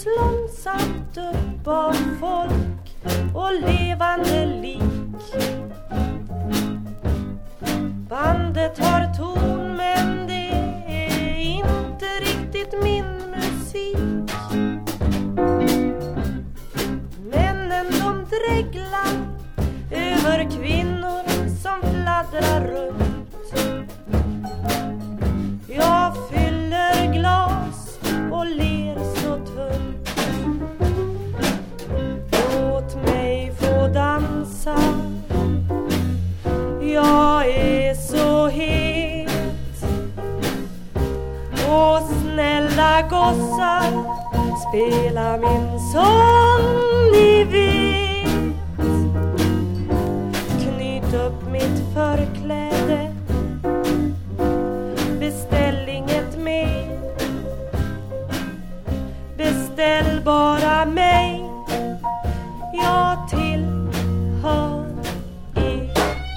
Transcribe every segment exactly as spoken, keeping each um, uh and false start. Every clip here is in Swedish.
togs långsamt upp av folk och levande lik. Bandet har ton men det är inte riktigt min musik. Männen de dreglar över kvinnor som fladdrar runt. Jag fyller glas och ler så tunt. Låt mig få dansa. Jag är så het. Och snälla gossar, spela min sång ni vet. Knyt upp mitt förkläde. Beställ inget mer. Beställ bara mig. Jag tillhör er.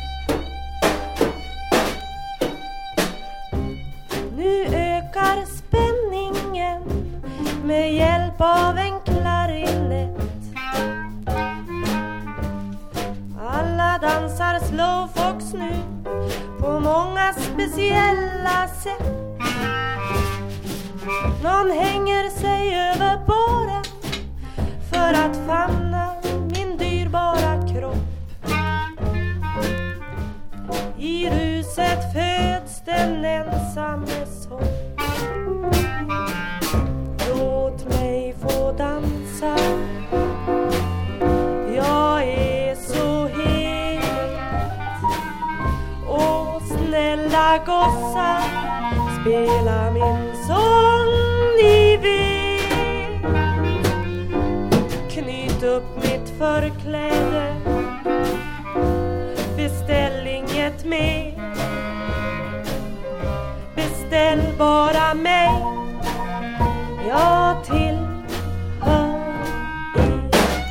Nu ökar spänningen med hjälp av en klarinett. Alla dansar slowfox nu på många speciella sätt. Någon hänger sig över båren för att famna min dyrbara kropp. I ruset föds den ensamme sång. Låt mig få dansa. Jag är så het. Och snälla gossar, spela min sång ni vet. Knyt upp mitt förkläde. Beställ inget mer. Beställ bara mig. Jag tillhör er.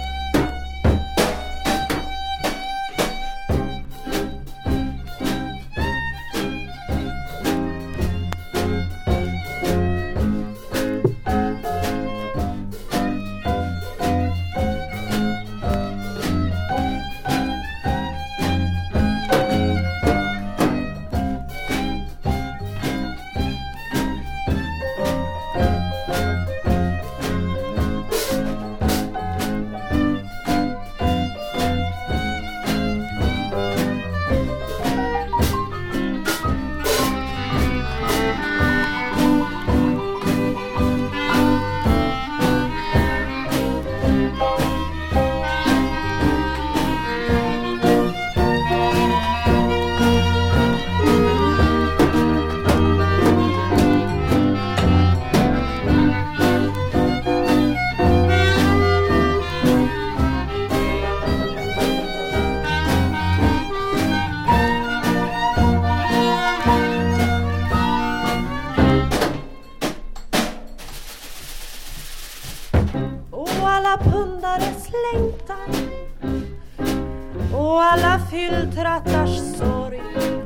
Alla pundares längtan och alla fylltrattars sorg.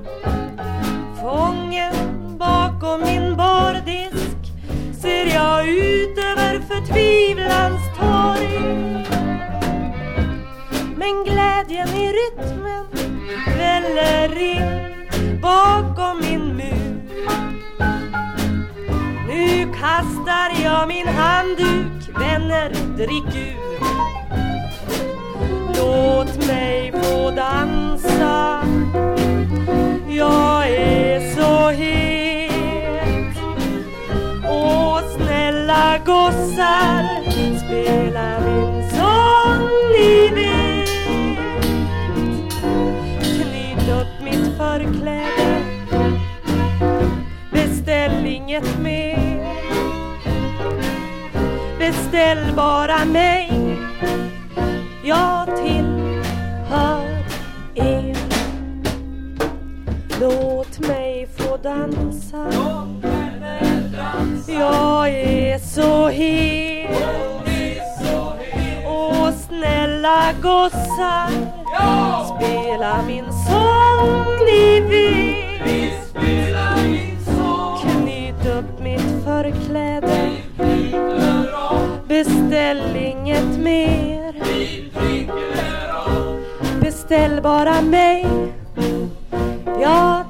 Fången bakom min bardisk ser jag ut över förtvivlans torg. Men glädjen i rytmen väller in bakom min mur. Nu kastar jag min handduk, vänner, drick ur. Låt mig få dansa. Jag är så het. Åh, snälla gossar, spela min sång ni vet. Knyt upp mitt förkläde. Beställ inget mer. Beställ bara mig. Jag tillhör er. Låt mig få dansa. Jag är så het. Åh, snälla gossar, spela min sång ni vet. Knyt upp mitt förkläde. Beställ beställ inget mer. Vin, drink eller rom. Beställ bara mig. Jag